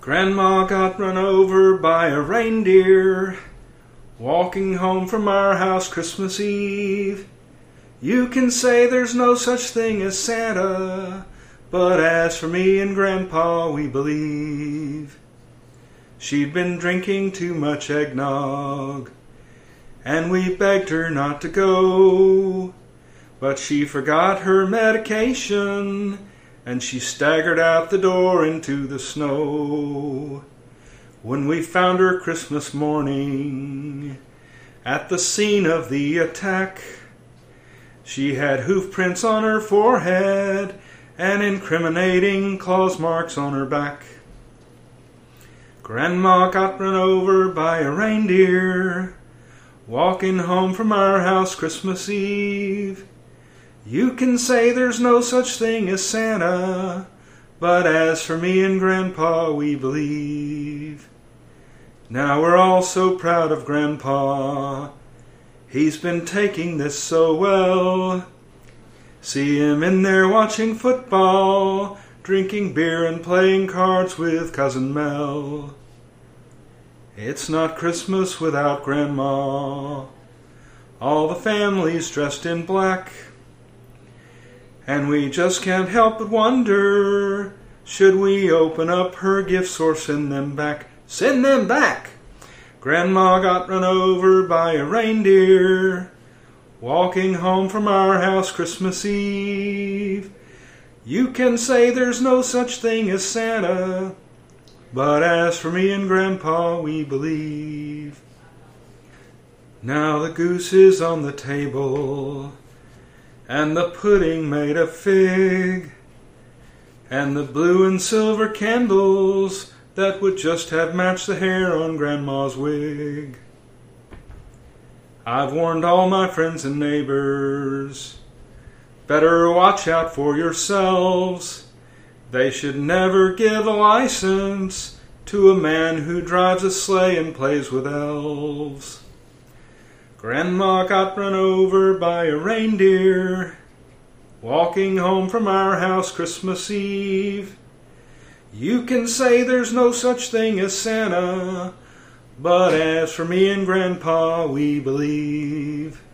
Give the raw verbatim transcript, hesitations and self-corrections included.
Grandma got run over by a reindeer walking home from our house Christmas Eve. You can say there's no such thing as Santa, but as for me and Grandpa, we believe. She'd been drinking too much eggnog, and we begged her not to go. But she forgot her medication, and she staggered out the door into the snow. When we found her Christmas morning at the scene of the attack, she had hoof prints on her forehead and incriminating claws marks on her back. Grandma got run over by a reindeer walking home from our house Christmas Eve. You can say there's no such thing as Santa, but as for me and Grandpa, we believe. Now we're all so proud of Grandpa. He's been taking this so well. See him in there watching football, drinking beer and playing cards with Cousin Mel. It's not Christmas without Grandma. All the family's dressed in black, and we just can't help but wonder, should we open up her gifts or send them back? Send them back! Grandma got run over by a reindeer walking home from our house Christmas Eve. You can say there's no such thing as Santa, but as for me and Grandpa, we believe. Now the goose is on the table, and the pudding made of fig, and the blue and silver candles that would just have matched the hair on Grandma's wig. I've warned all my friends and neighbors, better watch out for yourselves. They should never give a license to a man who drives a sleigh and plays with elves. Grandma got run over by a reindeer walking home from our house Christmas Eve. You can say there's no such thing as Santa, but as for me and Grandpa, we believe.